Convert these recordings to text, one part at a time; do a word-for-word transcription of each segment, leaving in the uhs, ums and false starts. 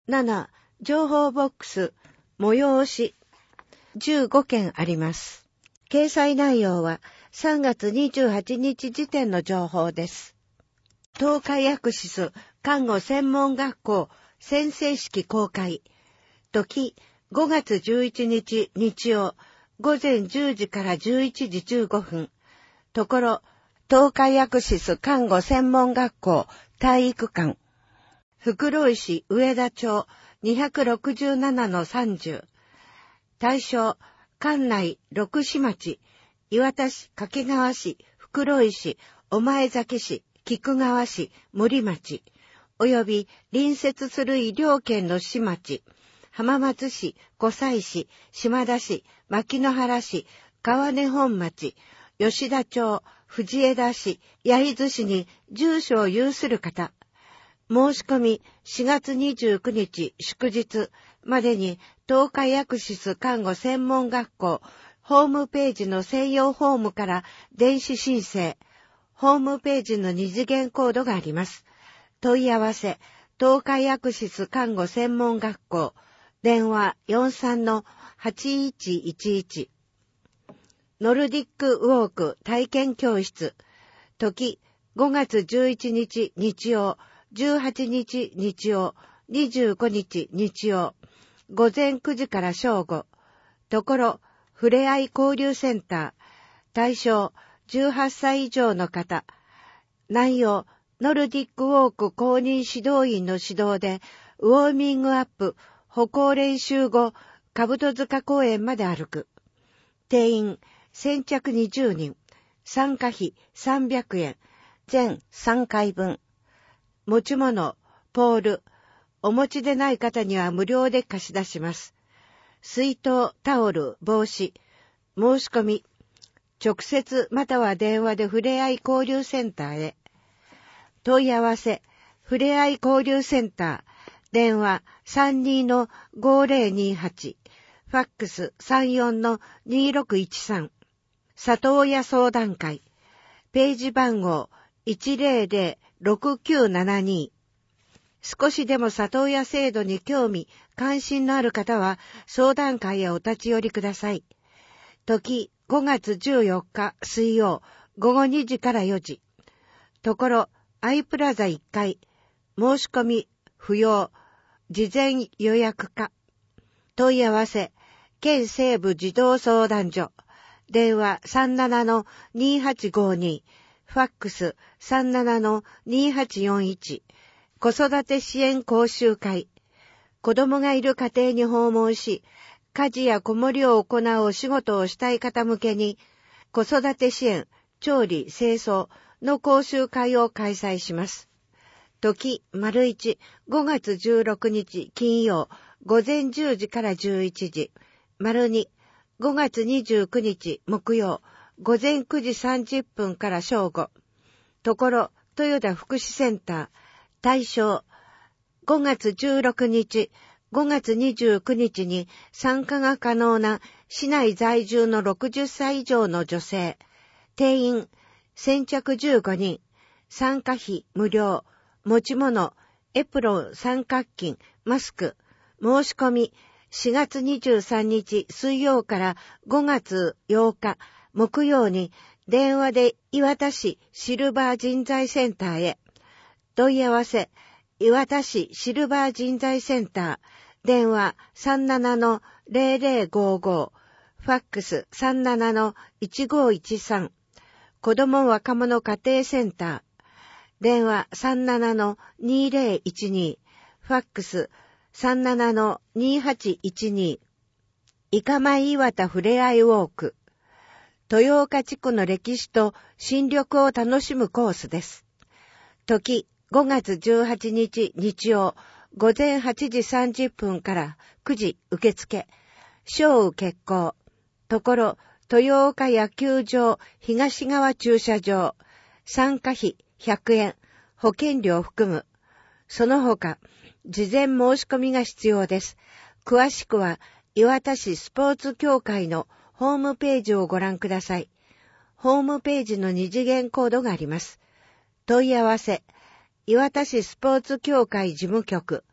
なな、情報ボックス、催し、じゅうごけんあります。掲載内容はさんがつにじゅうはちにち時点の情報です。東海薬師看護専門学校宣誓式公開。時、ごがつじゅういちにち日曜、ごぜんじゅうじからじゅういちじじゅうごふん。ところ、東海薬師看護専門学校体育館。袋井市上田町にひゃくろくじゅうななのさんじゅう。対象、関内六市町、磐田市、掛川市、袋井市、御前崎市、菊川市、森町、および隣接する医療圏の市町、浜松市、湖西市、島田市、牧之原市、川根本町、吉田町、藤枝市、焼津市に住所を有する方、申し込みしがつにじゅうくにち祝日までに東海薬師看護専門学校ホームページの専用フォームから電子申請、ホームページの二次元コードがあります。問い合わせ、東海薬師看護専門学校、電話 よんさんのはちいちいちいち。ノルディックウォーク体験教室、時、ごがつじゅういちにち日曜、じゅうはちにち日曜、にじゅうごにち日曜、ごぜんくじから正午。ところ、ふれあい交流センター。対象、じゅうはっさい以上の方。内容、ノルディックウォーク公認指導員の指導で、ウォーミングアップ、歩行練習後、兜塚公園まで歩く。定員、先着にじゅうにん。参加費さんびゃくえん。全さんかいぶん。持ち物、ポール。お持ちでない方には無料で貸し出します。水筒、タオル、帽子。申し込み。直接または電話でふれあい交流センターへ。問い合わせ。ふれあい交流センター。電話 さんにのごぜろにはち。ファックス さんよんのにろくいちさん。里親相談会。ページ番号 いちぜろぜろろくきゅうななに。少しでも里親制度に興味、関心のある方は相談会へお立ち寄りください。時、ごがつじゅうよっか水曜、ごごにじからよじ。ところ、アイプラザいっかい。申し込み、不要。事前予約か。問い合わせ、県西部児童相談所。電話 さんななのにはちごに。ファックス さんななのにはちよんいち。子育て支援講習会。子供がいる家庭に訪問し、家事や子守を行うお仕事をしたい方向けに、子育て支援、調理、清掃の講習会を開催します。時、丸一、ごがつじゅうろくにち金曜、ごぜんじゅうじからじゅういちじ。丸二、ごがつにじゅうくにち木曜、ごぜんくじさんじゅっぷんから正午。ところ、豊田福祉センター。対象、ごがつじゅうろくにち、ごがつにじゅうくにちに参加が可能な市内在住のろくじゅっさい以上の女性。定員、先着じゅうごにん。参加費無料。持ち物、エプロン、三角巾、マスク。申し込み、しがつにじゅうさんにち水曜からごがつようか木曜に電話で磐田市シルバー人材センターへ。問い合わせ、磐田市シルバー人材センター。電話 さんななのぜろぜろごご。ファックス さんななのいちごいちさん。子ども若者家庭センター。電話 さんななのにぜろいちに。ファックス さんななのにはちいちに。いかまい磐田ふれあいウォーク。豊岡地区の歴史と新緑を楽しむコースです。時、ごがつじゅうはちにち日曜、ごぜんはちじさんじゅっぷんからくじ受付。小雨決行。ところ、豊岡野球場東側駐車場。参加費ひゃくえん。保険料含む。その他、事前申し込みが必要です。詳しくは、磐田市スポーツ協会のホームページをご覧ください。ホームページの二次元コードがあります。問い合わせ、磐田市スポーツ協会事務局。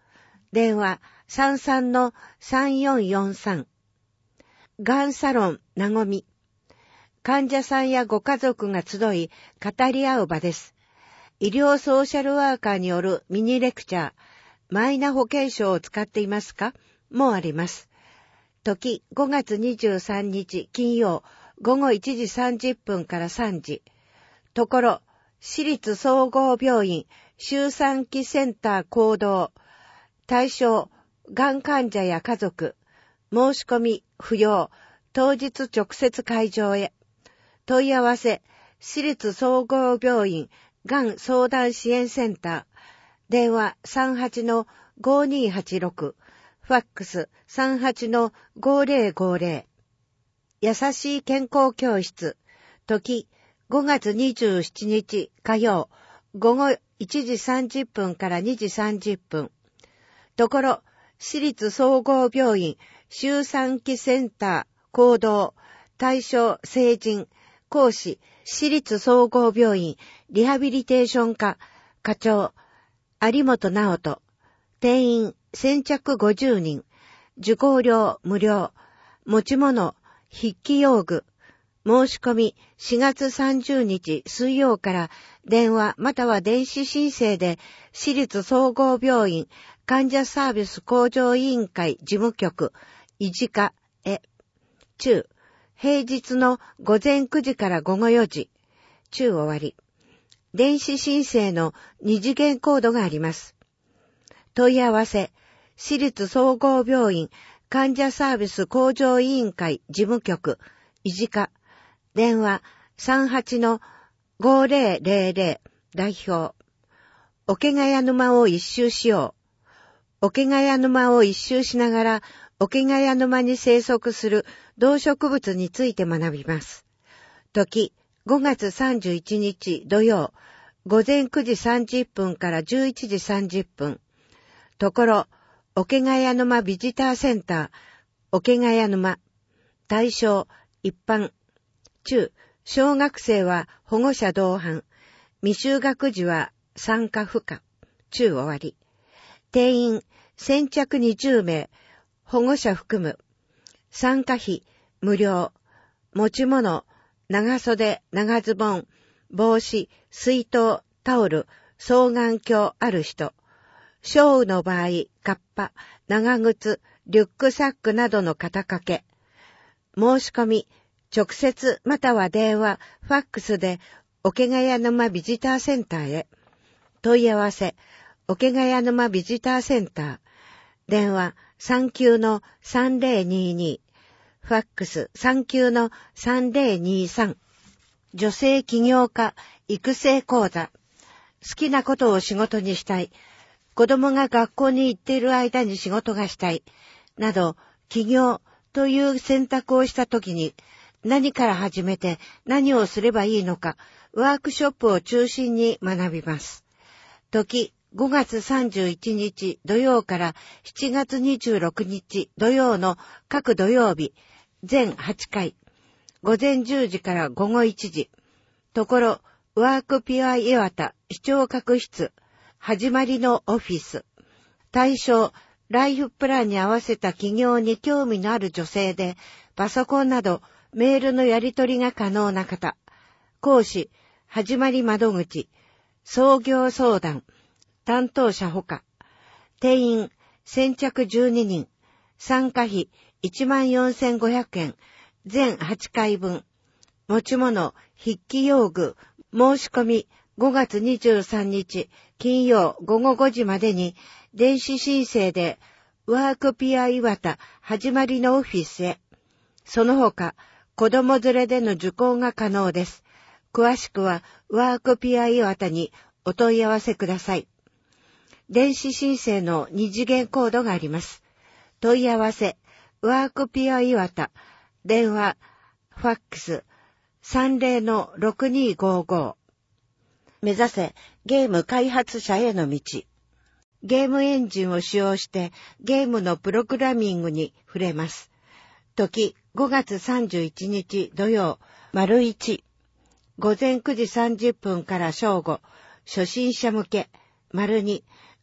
電話 さんさんのさんよんよんさん。がんサロンなごみ。患者さんやご家族が集い語り合う場です。医療ソーシャルワーカーによるミニレクチャー、マイナ保険証を使っていますかもあります。時ごがつにじゅうさんにち金曜ごごいちじさんじゅっぷんからさんじ。ところ、私立総合病院周産期センター行動。対象、がん患者や家族。申し込み不要。当日直接会場へ。問い合わせ、私立総合病院がん相談支援センター。電話 さんはちのごにーはちろく。ファックス さんはちのごぜろごぜろ。優しい健康教室。時、ごがつにじゅうしちにち火曜、ごごいちじさんじゅっぷんからにじさんじゅっぷん。ところ、私立総合病院周産期センター行動。対象成人。講師、私立総合病院リハビリテーション科課長、有本直人。定員先着ごじゅうにん。受講料無料。持ち物、筆記用具。申し込みしがつさんじゅうにち水曜から電話または電子申請で私立総合病院患者サービス向上委員会事務局医事課へ。中、平日の午前くじからごごよじ。中終わり。電子申請の二次元コードがあります。問い合わせ、私立総合病院患者サービス向上委員会事務局医事課。電話 さんはちのごぜろぜろぜろ 代表。桶ヶ谷沼を一周しよう。桶ヶ谷沼を一周しながら桶ヶ谷沼に生息する動植物について学びます。時、ごがつさんじゅういちにち土曜、ごぜんくじさんじゅっぷんからじゅういちじさんじゅっぷん。ところ、桶ヶ谷沼ビジターセンター、桶ヶ谷沼。対象、一般。中、小学生は保護者同伴。未就学児は参加不可。中終わり。定員、先着にじゅうめい。保護者含む。参加費、無料。持ち物、長袖、長ズボン、帽子、水筒、タオル、双眼鏡ある人。小雨の場合、カッパ、長靴、リュックサックなどの肩掛け。申し込み、直接または電話、ファックスで、桶ヶ谷沼ビジターセンターへ。問い合わせ、桶ヶ谷沼ビジターセンター。電話さんきゅうのさんぜろにに。ファックスさんきゅうのさんぜろにさん。女性起業家育成講座。好きなことを仕事にしたい。子供が学校に行っている間に仕事がしたい。など、起業という選択をしたときに、何から始めて何をすればいいのか、ワークショップを中心に学びます。時、ごがつさんじゅういちにち土曜からしちがつにじゅうろくにち土曜の各土曜日、全はちかい。午前じゅうじから午後いちじ。ところ、ワークピュア岩田視聴覚室。始まりのオフィス。対象、ライフプランに合わせた起業に興味のある女性で、パソコンなどメールのやり取りが可能な方。講師、始まり窓口。創業相談。担当者ほか。定員、先着じゅうににん。参加費いちまんよんせんごひゃくえん。全はちかいぶん。持ち物、筆記用具。申し込みごがつにじゅうさんにち金曜ごごごじまでに電子申請でワークピア岩田始まりのオフィスへ。その他、子供連れでの受講が可能です。詳しくはワークピア岩田にお問い合わせください。電子申請の二次元コードがあります。問い合わせ、ワークピア岩田、電話、ファックス、さんぜろのろくにごご。目指せ、ゲーム開発者への道。ゲームエンジンを使用してゲームのプログラミングに触れます。時、ごがつさんじゅういちにち土曜、丸いち。午前くじさんじゅっぷんから正午、初心者向け、丸に。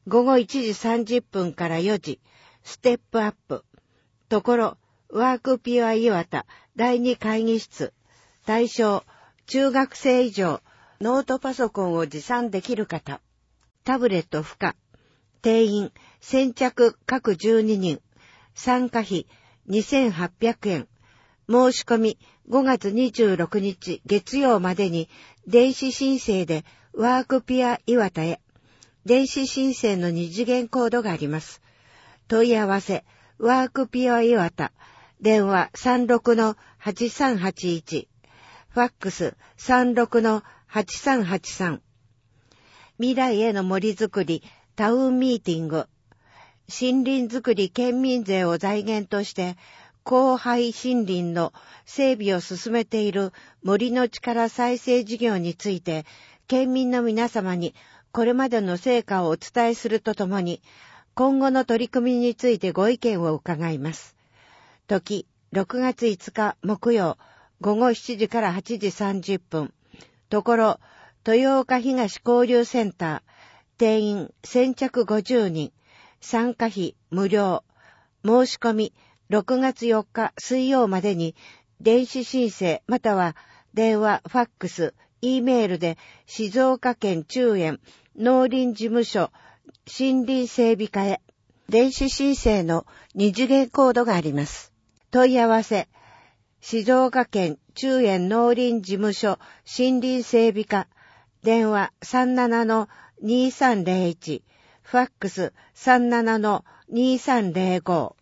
午後いちじさんじゅっぷんからよじ、ステップアップ。ところ、ワークピュア岩田だいに会議室。対象、中学生以上、ノートパソコンを持参できる方。タブレット付加。定員、先着各じゅうににん。参加費、にせんはっぴゃくえん。申し込み、ごがつにじゅうろくにち月曜までに、電子申請でワークピュア岩田へ。電子申請の二次元コードがあります。問い合わせ、ワークピュア岩田。電話 さんろくのはちさんはちいち。ファックス さんろくのはちさんはちさん。未来への森づくり、タウンミーティング。森林づくり県民税を財源として、荒廃森林の整備を進めている森の力再生事業について、県民の皆様にこれまでの成果をお伝えするとともに、今後の取り組みについてご意見を伺います。時、ろくがついつか木曜、午後しちじからはちじさんじゅっぷん。ところ、豊岡東交流センター。定員先着ごじゅうにん。参加費無料。申し込み、ろくがつよっか水曜までに、電子申請または電話、ファックス、Eメールで静岡県中園農林事務所森林整備課へ電子申請の二次元コードがあります。問い合わせ、静岡県中園農林事務所森林整備課電話 さんななのにさんぜろいち ファックス さんななのにさんぜろご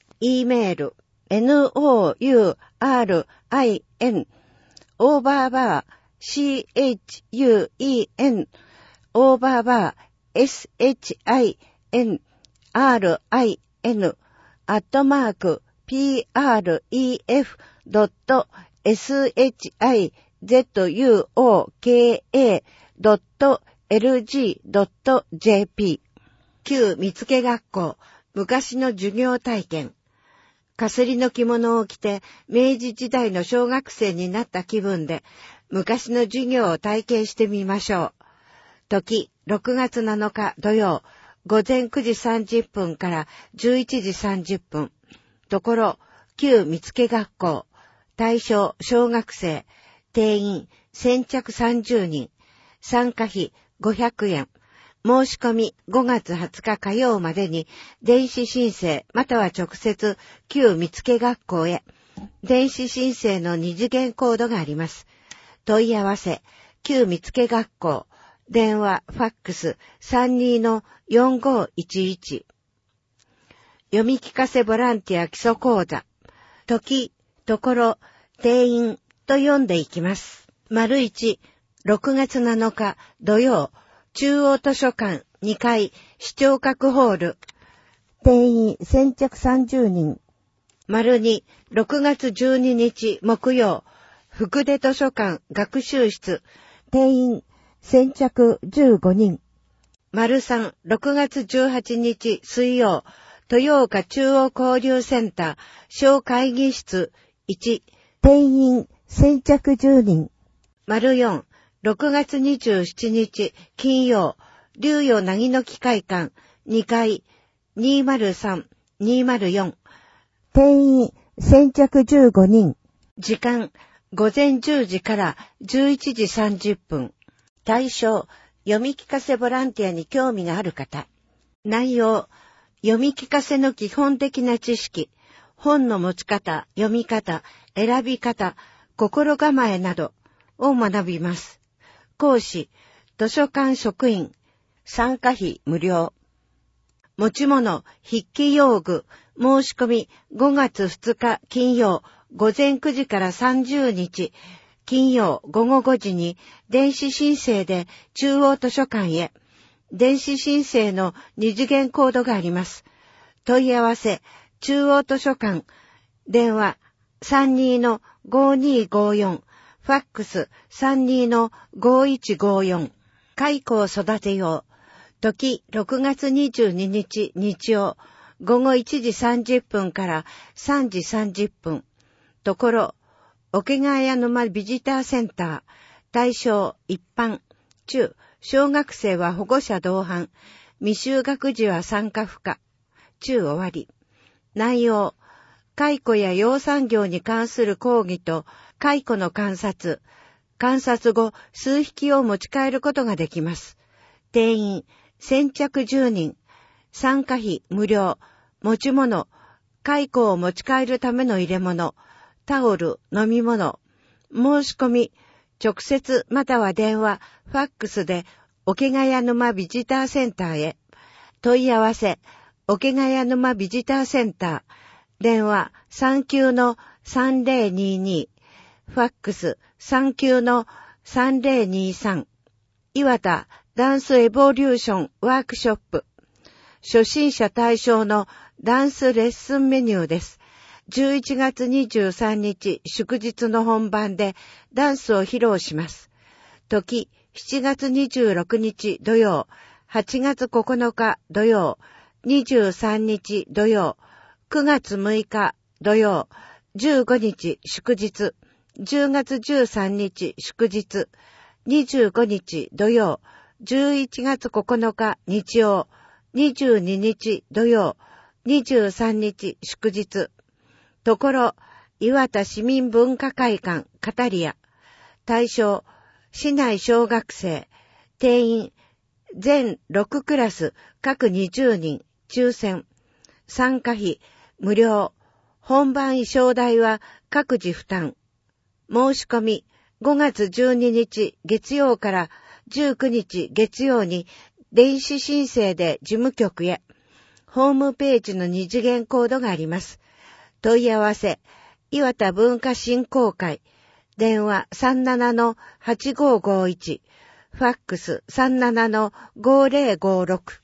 Eメール ノーライン オーバーバー シーエイチユーイーエヌ オーバーバー エスエイチアイエヌアールアイエヌ アットマーク ピーアールイーエフ ドット エスエイチアイゼットユーオーケーエー ドット エルジー ドット ジェーピー 旧見附学校昔の授業体験。かすりの着物を着て明治時代の小学生になった気分で昔の授業を体験してみましょう。時、ろくがつなのか土曜、午前くじさんじゅっぷんからじゅういちじさんじゅっぷん。ところ、旧見附学校。対象、小学生。定員、先着さんじゅうにん。参加費、ごひゃくえん。申し込み、ごがつはつか火曜までに、電子申請、または直接、旧見附学校へ。電子申請の二次元コードがあります。問い合わせ、旧見附学校。電話、ファックス さんにのよんごいちいち。読み聞かせボランティア基礎講座。時、ところ、定員と読んでいきます。丸いち、ろくがつなのか土曜、中央図書館にかい視聴覚ホール。定員先着さんじゅうにん。丸に、ろくがつじゅうににち木曜、福出図書館学習室。定員先着じゅうごにん。丸さん、ろくがつじゅうはちにち水曜、豊岡中央交流センター小会議室いち。定員先着じゅうにん。丸よん、ろくがつにじゅうしちにち金曜、竜与なぎの木会館にかいにまるさん、にまるよん。定員先着じゅうごにん。時間、午前じゅうじからじゅういちじさんじゅっぷん。対象、読み聞かせボランティアに興味がある方。内容、読み聞かせの基本的な知識、本の持ち方、読み方、選び方、心構えなどを学びます。講師、図書館職員、参加費無料。持ち物、筆記用具、申し込みごがつふつか金曜、午前くじからさんじゅうにち、金曜午後ごじに電子申請で中央図書館へ。電子申請の二次元コードがあります。問い合わせ、中央図書館、電話 さんにのごにごよん、ファックス さんにのごいちごよん。蚕を育てよう。時ろくがつにじゅうににち日曜、午後いちじさんじゅっぷんからさんじさんじゅっぷん。ところ、桶川屋沼ビジターセンター。対象一般、中、小学生は保護者同伴。 未就学児は参加不可。中終わり。内容。蚕や養蚕業に関する講義と蚕の観察。観察後、数匹を持ち帰ることができます。定員、先着じゅうにん。参加費無料。持ち物。蚕を持ち帰るための入れ物。タオル、飲み物。申し込み。直接または電話、ファックスで桶ヶ谷沼ビジターセンターへ。問い合わせ。桶ヶ谷沼ビジターセンター。電話 さんきゅうのさんぜろにに。ファックス さんきゅうのさんぜろにさん。岩田ダンスエボリューションワークショップ。初心者対象のダンスレッスンメニューです。じゅういちがつにじゅうさんにち祝日の本番でダンスを披露します。時しちがつにじゅうろくにち土曜、はちがつここのか土曜、にじゅうさんにち土曜、くがつむいか土曜、じゅうごにち祝日、じゅうがつじゅうさんにち祝日、にじゅうごにち土曜、じゅういちがつここのか日曜、にじゅうににち土曜、にじゅうさんにち祝日。ところ、岩田市民文化会館カタリア。対象、市内小学生。定員、全ろくクラス各にじゅうにん、抽選。参加費、無料。本番衣装代は各自負担。申し込み、ごがつじゅうににち月曜からじゅうくにち月曜に電子申請で事務局へ。ホームページの二次元コードがあります。問い合わせ、岩田文化振興会。電話 さんじゅうななのはちごーごーいち。ファックス さんじゅうななのごーぜろごーろく。